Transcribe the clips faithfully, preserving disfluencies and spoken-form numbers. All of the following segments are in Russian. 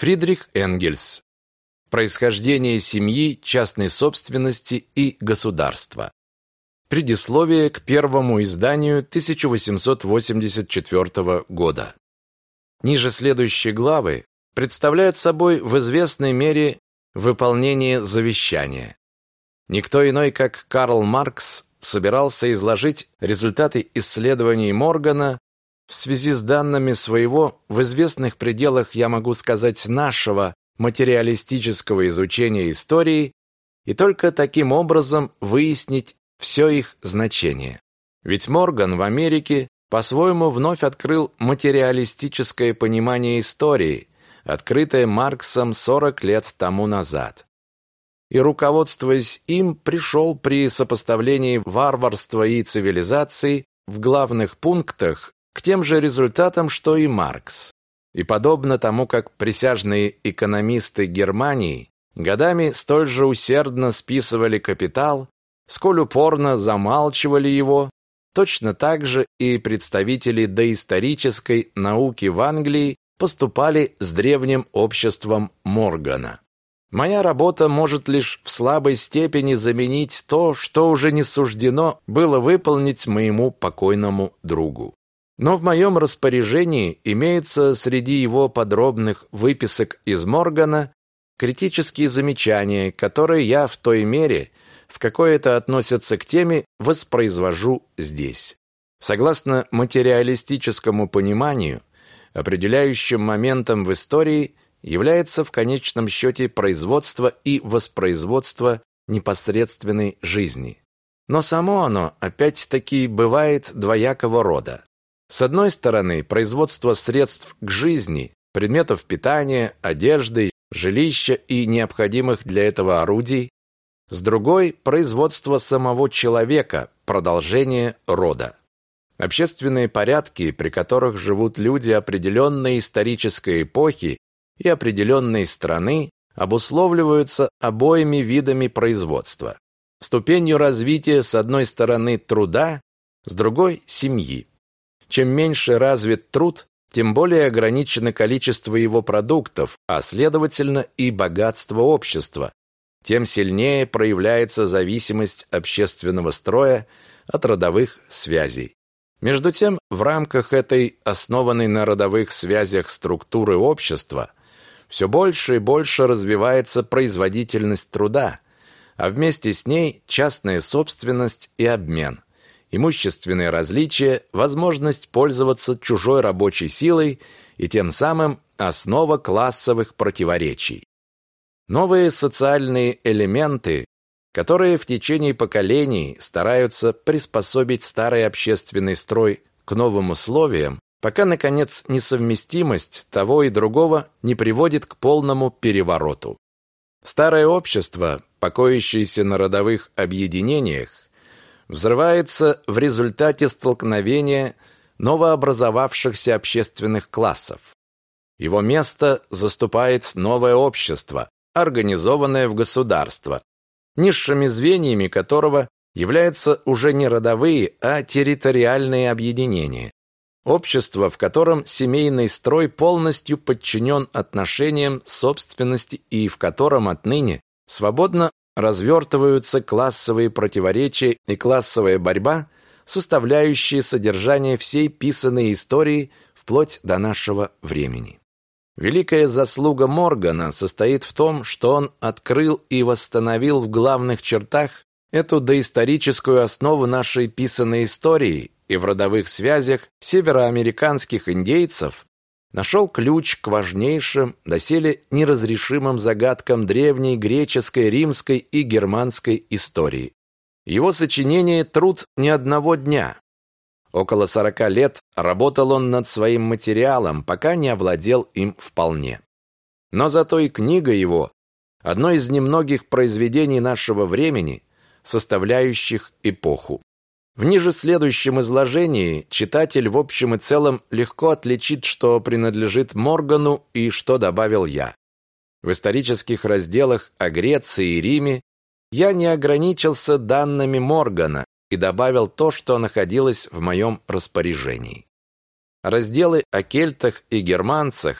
Фридрих Энгельс. Происхождение семьи, частной собственности и государства. Предисловие к первому изданию тысяча восемьсот восемьдесят четвёртого года. Ниже следующие главы представляют собой в известной мере выполнение завещания. Никто иной, как Карл Маркс, собирался изложить результаты исследований Моргана в связи с данными своего, в известных пределах, я могу сказать, нашего материалистического изучения истории и только таким образом выяснить все их значение. Ведь Морган в Америке по-своему вновь открыл материалистическое понимание истории, открытое Марксом сорок лет тому назад. И, руководствуясь им, пришел при сопоставлении варварства и цивилизации в главных пунктах к тем же результатам, что и Маркс. И подобно тому, как присяжные экономисты Германии годами столь же усердно списывали капитал, сколь упорно замалчивали его, точно так же и представители доисторической науки в Англии поступали с древним обществом Моргана. Моя работа может лишь в слабой степени заменить то, что уже не суждено было выполнить моему покойному другу. Но в моем распоряжении имеются среди его подробных выписок из Моргана критические замечания, которые я в той мере, в какой это относится к теме, воспроизвожу здесь. Согласно материалистическому пониманию, определяющим моментом в истории является в конечном счете производство и воспроизводство непосредственной жизни. Но само оно опять-таки бывает двоякого рода. С одной стороны, производство средств к жизни, предметов питания, одежды, жилища и необходимых для этого орудий, с другой – производство самого человека, продолжение рода. Общественные порядки, при которых живут люди определенной исторической эпохи и определенной страны, обусловливаются обоими видами производства. Ступенью развития с одной стороны труда, с другой – семьи. Чем меньше развит труд, тем более ограничено количество его продуктов, а следовательно и богатство общества, тем сильнее проявляется зависимость общественного строя от родовых связей. Между тем, в рамках этой основанной на родовых связях структуры общества все больше и больше развивается производительность труда, а вместе с ней частная собственность и обмен, имущественные различия, возможность пользоваться чужой рабочей силой и тем самым основа классовых противоречий. Новые социальные элементы, которые в течение поколений стараются приспособить старый общественный строй к новым условиям, пока, наконец, несовместимость того и другого не приводит к полному перевороту. Старое общество, покоящееся на родовых объединениях, взрывается в результате столкновения новообразовавшихся общественных классов. Его место заступает новое общество, организованное в государство, низшими звеньями которого являются уже не родовые, а территориальные объединения. Общество, в котором семейный строй полностью подчинен отношениям собственности и в котором отныне свободно развертываются классовые противоречия и классовая борьба, составляющие содержание всей писанной истории вплоть до нашего времени. Великая заслуга Моргана состоит в том, что он открыл и восстановил в главных чертах эту доисторическую основу нашей писанной истории и в родовых связях североамериканских индейцев нашел ключ к важнейшим, доселе неразрешимым загадкам древней греческой, римской и германской истории. Его сочинение – труд не одного дня. Около сорока лет работал он над своим материалом, пока не овладел им вполне. Но зато и книга его – одно из немногих произведений нашего времени, составляющих эпоху. В ниже следующем изложении читатель в общем и целом легко отличит, что принадлежит Моргану и что добавил я. В исторических разделах о Греции и Риме я не ограничился данными Моргана и добавил то, что находилось в моем распоряжении. Разделы о кельтах и германцах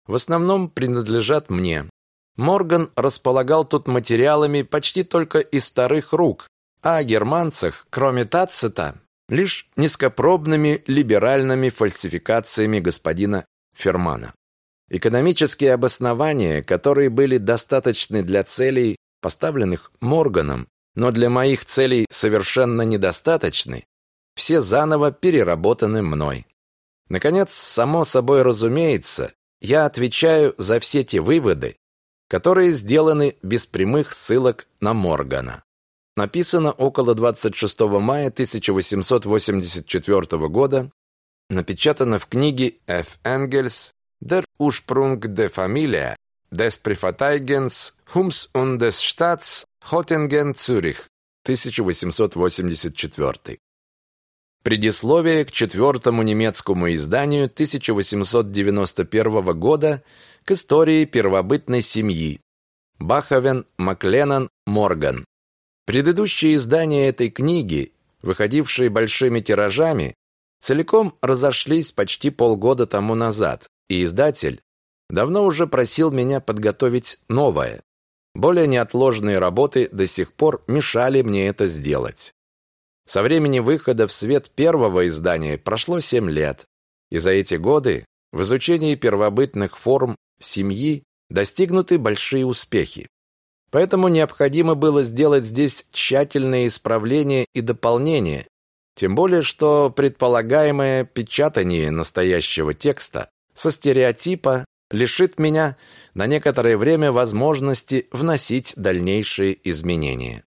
в основном принадлежат мне. Морган располагал тут материалами почти только из вторых рук, а о германцах, кроме Тацита, лишь низкопробными либеральными фальсификациями господина Фермана. Экономические обоснования, которые были достаточны для целей, поставленных Морганом, но для моих целей совершенно недостаточны, все заново переработаны мной. Наконец, само собой разумеется, я отвечаю за все те выводы, которые сделаны без прямых ссылок на Моргана. Написано около двадцать шестого мая тысяча восемьсот восемьдесят четвёртого года, напечатано в книге Ф. Энгельс «Der Ursprung der Familie des Privateigens Hums und des Staats Hottingen Zürich» тысяча восемьсот восемьдесят четвёртый. Предисловие к четвертому немецкому изданию тысяча восемьсот девяносто первого года к истории первобытной семьи Баховен, Макленнан, Морган. Предыдущие издания этой книги, выходившие большими тиражами, целиком разошлись почти полгода тому назад, и издатель давно уже просил меня подготовить новое. Более неотложные работы до сих пор мешали мне это сделать. Со времени выхода в свет первого издания прошло семь лет, и за эти годы в изучении первобытных форм семьи достигнуты большие успехи. Поэтому необходимо было сделать здесь тщательные исправления и дополнения, тем более что предполагаемое печатание настоящего текста со стереотипа лишит меня на некоторое время возможности вносить дальнейшие изменения.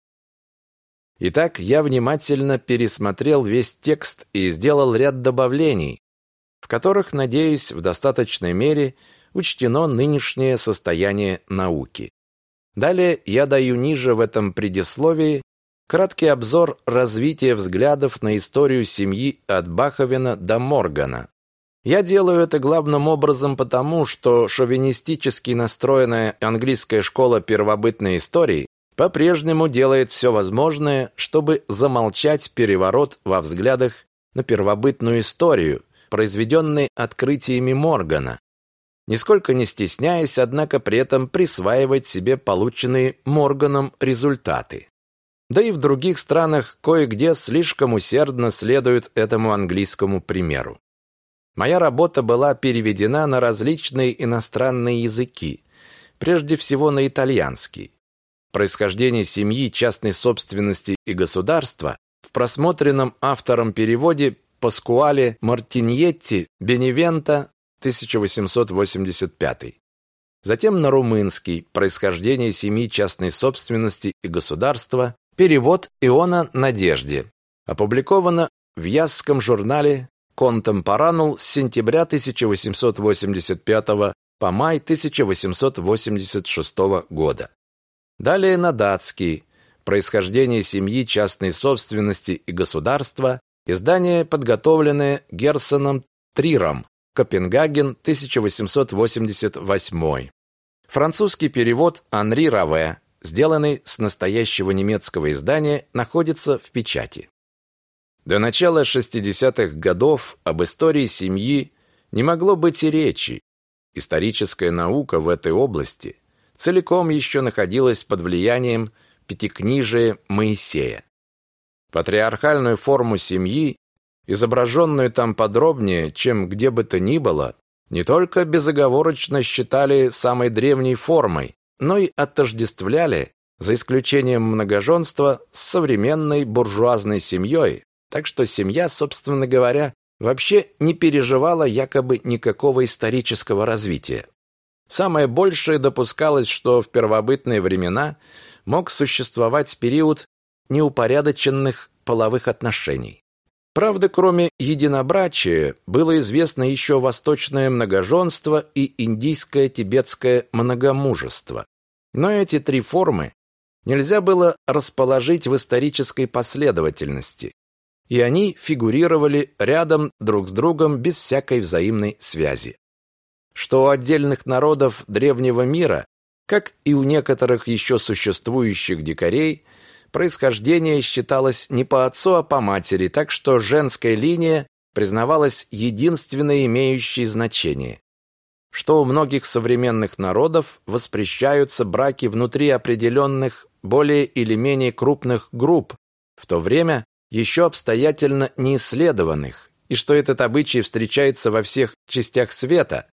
Итак, я внимательно пересмотрел весь текст и сделал ряд добавлений, в которых, надеюсь, в достаточной мере учтено нынешнее состояние науки. Далее я даю ниже в этом предисловии краткий обзор развития взглядов на историю семьи от Баховена до Моргана. Я делаю это главным образом потому, что шовинистически настроенная английская школа первобытной истории по-прежнему делает все возможное, чтобы замолчать переворот во взглядах на первобытную историю, произведенный открытиями Моргана, нисколько не стесняясь, однако, при этом присваивать себе полученные Морганом результаты. Да и в других странах кое-где слишком усердно следуют этому английскому примеру. Моя работа была переведена на различные иностранные языки, прежде всего на итальянский. Происхождение семьи, частной собственности и государства в просмотренном автором переводе Паскуале Мартиньетти Беневенто тысяча восемьсот восемьдесят пятый. Затем на румынский «Происхождение семьи, частной собственности и государства», перевод Иона Надежде. Опубликовано в Ясском журнале «Контемпоранул» с сентября тысяча восемьсот восемьдесят пятого по май тысяча восемьсот восемьдесят шестого года. Далее на датский «Происхождение семьи, частной собственности и государства», издание, подготовленное Герсоном Триром, Копенгаген, тысяча восемьсот восемьдесят восьмой. Французский перевод Анри Раве, сделанный с настоящего немецкого издания, находится в печати. До начала шестидесятых годов об истории семьи не могло быть и речи. Историческая наука в этой области целиком еще находилась под влиянием пятикнижия Моисея. Патриархальную форму семьи, изображенную там подробнее, чем где бы то ни было, не только безоговорочно считали самой древней формой, но и отождествляли, за исключением многоженства, с современной буржуазной семьей, так что семья, собственно говоря, вообще не переживала якобы никакого исторического развития. Самое большее допускалось, что в первобытные времена мог существовать период неупорядоченных половых отношений. Правда, кроме единобрачия, было известно еще восточное многоженство и индийское тибетское многомужество. Но эти три формы нельзя было расположить в исторической последовательности, и они фигурировали рядом друг с другом без всякой взаимной связи. Что у отдельных народов древнего мира, как и у некоторых еще существующих дикарей, происхождение считалось не по отцу, а по матери, так что женская линия признавалась единственной имеющей значение. что у многих современных народов воспрещаются браки внутри определенных более или менее крупных групп, в то время еще обстоятельно не исследованных, и что этот обычай встречается во всех частях света.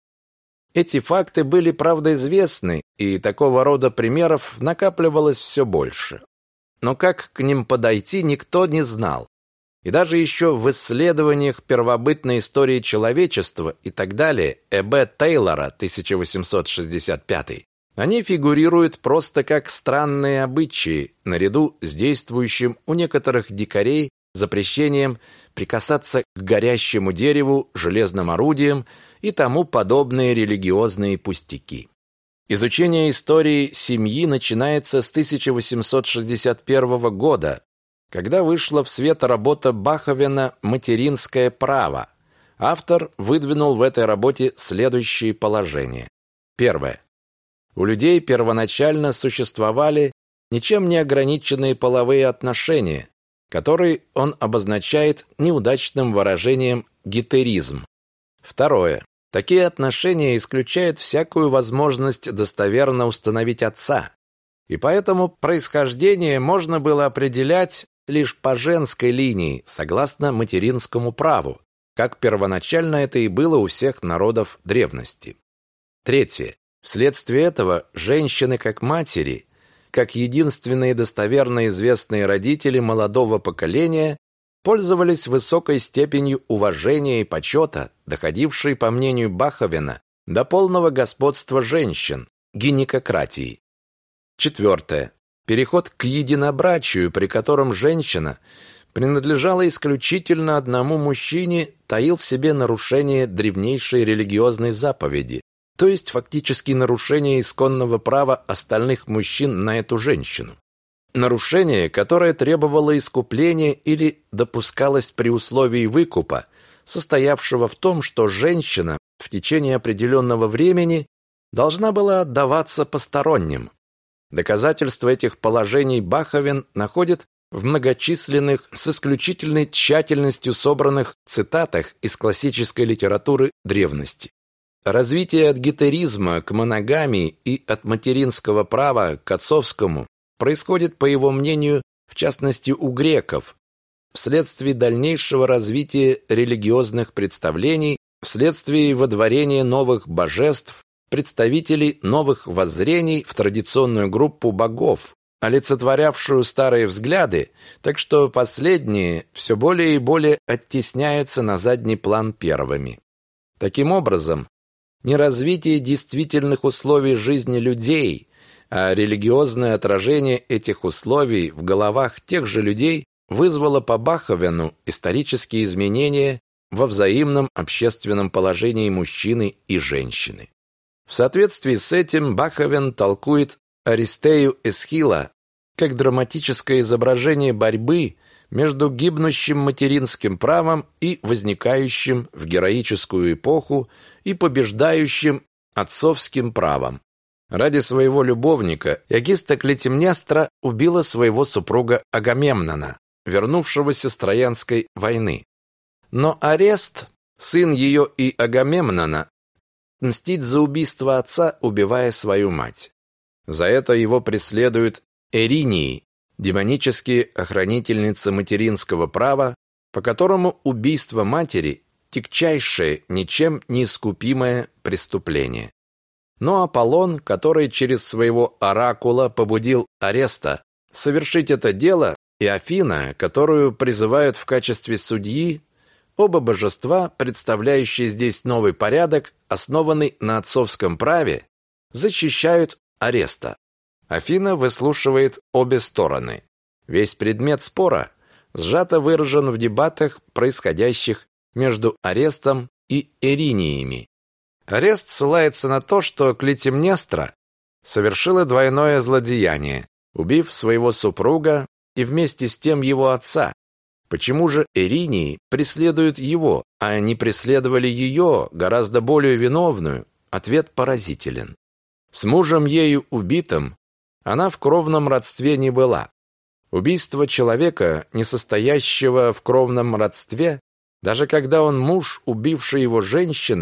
Эти факты были, правда, известны, и такого рода примеров накапливалось все больше. Но как к ним подойти, никто не знал. И даже еще в исследованиях первобытной истории человечества и так далее Э Б Тейлора тысяча восемьсот шестьдесят пятый они фигурируют просто как странные обычаи, наряду с действующим у некоторых дикарей запрещением прикасаться к горящему дереву, железным орудиям и тому подобные религиозные пустяки. Изучение истории семьи начинается с тысяча восемьсот шестьдесят первого года, когда вышла в свет работа Баховена «Материнское право». Автор выдвинул в этой работе следующие положения. Первое. У людей первоначально существовали ничем не ограниченные половые отношения, которые он обозначает неудачным выражением гетеризм. Второе. Такие отношения исключают всякую возможность достоверно установить отца, и поэтому происхождение можно было определять лишь по женской линии, согласно материнскому праву, как первоначально это и было у всех народов древности. Третье. Вследствие этого женщины как матери, как единственные достоверно известные родители молодого поколения, пользовались высокой степенью уважения и почета, доходившей, по мнению Баховена, до полного господства женщин, гинекократии. Четвертое. Переход к единобрачию, при котором женщина принадлежала исключительно одному мужчине, таил в себе нарушение древнейшей религиозной заповеди, то есть фактически нарушение исконного права остальных мужчин на эту женщину. Нарушение, которое требовало искупления или допускалось при условии выкупа, состоявшего в том, что женщина в течение определенного времени должна была отдаваться посторонним. Доказательства этих положений Баховен находит в многочисленных, с исключительной тщательностью собранных цитатах из классической литературы древности. Развитие от гетеризма к моногамии и от материнского права к отцовскому происходит, по его мнению, в частности у греков, вследствие дальнейшего развития религиозных представлений, вследствие водворения новых божеств, представителей новых воззрений в традиционную группу богов, олицетворявшую старые взгляды, так что последние все более и более оттесняются на задний план первыми. Таким образом, не развитие действительных условий жизни людей, а религиозное отражение этих условий в головах тех же людей вызвало по Баховену исторические изменения во взаимном общественном положении мужчины и женщины. В соответствии с этим Баховен толкует Аристею Эсхила как драматическое изображение борьбы между гибнущим материнским правом и возникающим в героическую эпоху и побеждающим отцовским правом. Ради своего любовника Ягиста Клетимнестра убила своего супруга Агамемнона, вернувшегося с Троянской войны. Но Арест, сын ее и Агамемнона, мстит за убийство отца, убивая свою мать. За это его преследуют Эринии, демонические охранительницы материнского права, по которому убийство матери – тягчайшее, ничем не искупимое преступление. Но Аполлон, который через своего оракула побудил Ареста совершить это дело, и Афина, которую призывают в качестве судьи, оба божества, представляющие здесь новый порядок, основанный на отцовском праве, защищают Ареста. Афина выслушивает обе стороны. Весь предмет спора сжато выражен в дебатах, происходящих между Арестом и Эриниями. Арест ссылается на то, что Клетимнестра совершила двойное злодеяние, убив своего супруга и вместе с тем его отца. Почему же Эринии преследуют его, а не преследовали ее, гораздо более виновную? Ответ поразителен. С мужем ею убитым она в кровном родстве не была. Убийство человека, не состоящего в кровном родстве, даже когда он муж убившей его женщины,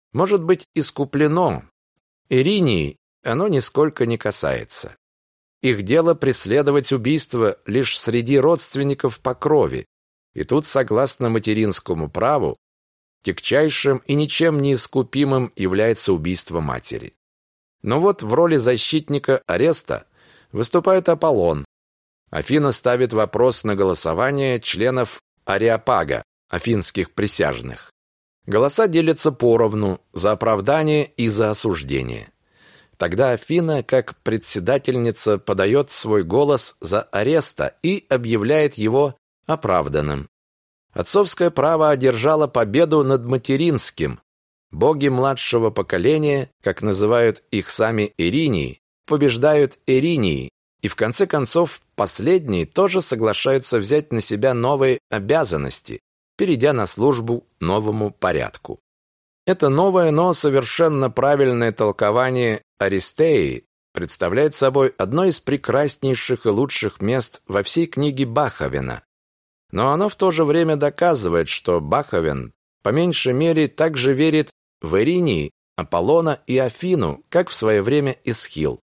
может быть искуплено. Иринии оно нисколько не касается. Их дело преследовать убийство лишь среди родственников по крови. И тут, согласно материнскому праву, тягчайшим и ничем не искупимым является убийство матери. Но вот в роли защитника Ареста выступает Аполлон. Афина ставит вопрос на голосование членов Ареопага, афинских присяжных. Голоса делятся поровну за оправдание и за осуждение. Тогда Афина, как председательница, подает свой голос за Ареста и объявляет его оправданным. Отцовское право одержало победу над материнским. Боги младшего поколения, как называют их сами Иринии, побеждают Иринии, и в конце концов последние тоже соглашаются взять на себя новые обязанности, перейдя на службу новому порядку. Это новое, но совершенно правильное толкование Аристеи представляет собой одно из прекраснейших и лучших мест во всей книге Баховена. Но оно в то же время доказывает, что Баховен по меньшей мере также верит в Иринии, Аполлона и Афину, как в свое время Эсхил.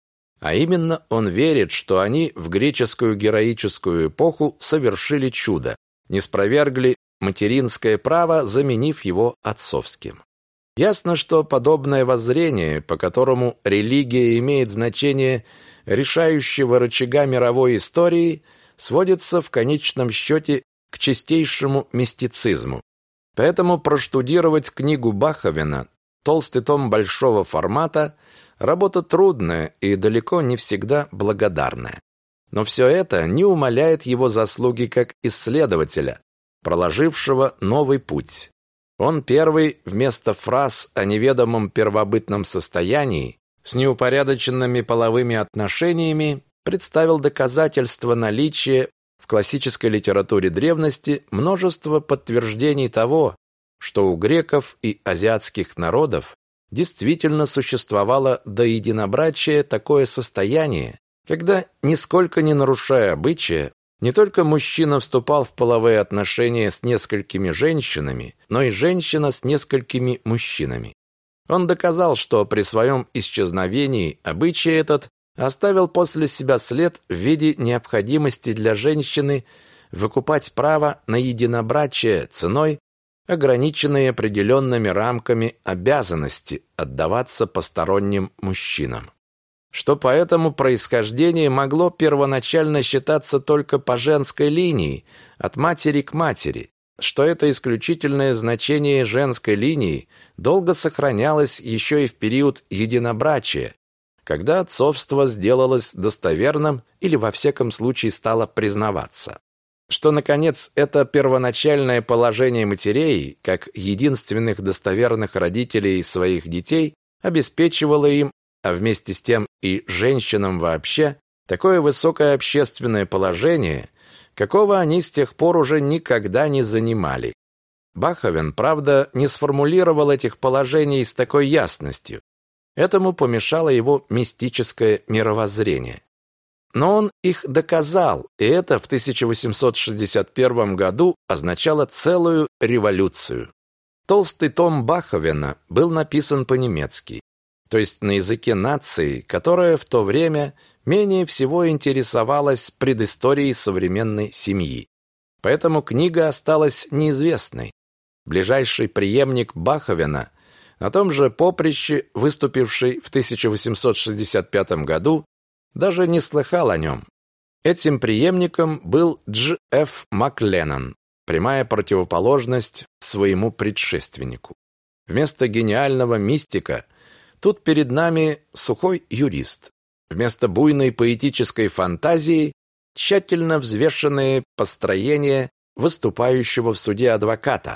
А именно он верит, что они в греческую героическую эпоху совершили чудо, ниспровергли материнское право, заменив его отцовским. Ясно, что подобное воззрение, по которому религия имеет значение решающего рычага мировой истории, сводится в конечном счете к чистейшему мистицизму. Поэтому проштудировать книгу Баховена, толстый том большого формата, работа трудная и далеко не всегда благодарная. Но все это не умаляет его заслуги как исследователя, проложившего новый путь. Он первый вместо фраз о неведомом первобытном состоянии с неупорядоченными половыми отношениями представил доказательства наличия в классической литературе древности множества подтверждений того, что у греков и азиатских народов действительно существовало до единобрачия такое состояние, когда, нисколько не нарушая обычая, не только мужчина вступал в половые отношения с несколькими женщинами, но и женщина с несколькими мужчинами. Он доказал, что при своем исчезновении обычай этот оставил после себя след в виде необходимости для женщины выкупать право на единобрачие ценой, ограниченной определенными рамками обязанности отдаваться посторонним мужчинам. Что по этому происхождению могло первоначально считаться только по женской линии, от матери к матери, что это исключительное значение женской линии долго сохранялось еще и в период единобрачия, когда отцовство сделалось достоверным или во всяком случае стало признаваться. Что, наконец, это первоначальное положение матерей, как единственных достоверных родителей своих детей, обеспечивало им, а вместе с тем и женщинам вообще, такое высокое общественное положение, какого они с тех пор уже никогда не занимали. Баховен, правда, не сформулировал этих положений с такой ясностью. Этому помешало его мистическое мировоззрение. Но он их доказал, и это в тысяча восемьсот шестьдесят первом году означало целую революцию. Толстый том Баховена был написан по-немецки, то есть на языке нации, которая в то время менее всего интересовалась предысторией современной семьи. Поэтому книга осталась неизвестной. Ближайший преемник Баховена, на том же поприще, выступивший в тысяча восемьсот шестьдесят пятом году, даже не слыхал о нем. Этим преемником был Дж. Ф. Макленнан, прямая противоположность своему предшественнику. Вместо гениального мистика тут перед нами сухой юрист. Вместо буйной поэтической фантазии тщательно взвешенные построения выступающего в суде адвоката.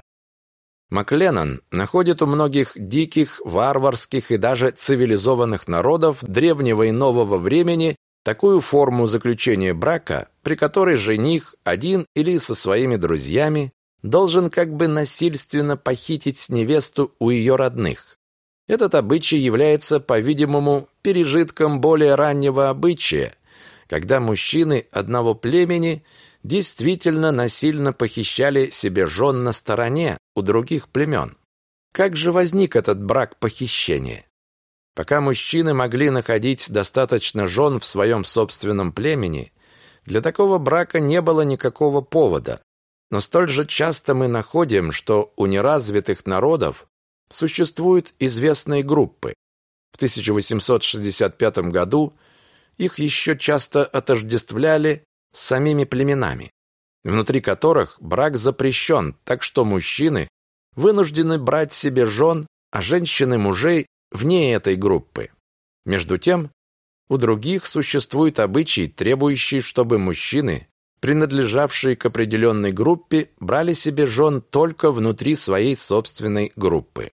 Макленнан находит у многих диких, варварских и даже цивилизованных народов древнего и нового времени такую форму заключения брака, при которой жених один или со своими друзьями должен как бы насильственно похитить невесту у ее родных. Этот обычай является, по-видимому, пережитком более раннего обычая, когда мужчины одного племени действительно насильно похищали себе жен на стороне у других племен. Как же возник этот брак похищения? Пока мужчины могли находить достаточно жен в своем собственном племени, для такого брака не было никакого повода. Но столь же часто мы находим, что у неразвитых народов существуют известные группы. В тысяча восемьсот шестьдесят пятом году их еще часто отождествляли с самими племенами, внутри которых брак запрещен, так что мужчины вынуждены брать себе жен, а женщины мужей вне этой группы. Между тем, у других существует обычай, требующий, чтобы мужчины, принадлежавшие к определенной группе, брали себе жен только внутри своей собственной группы.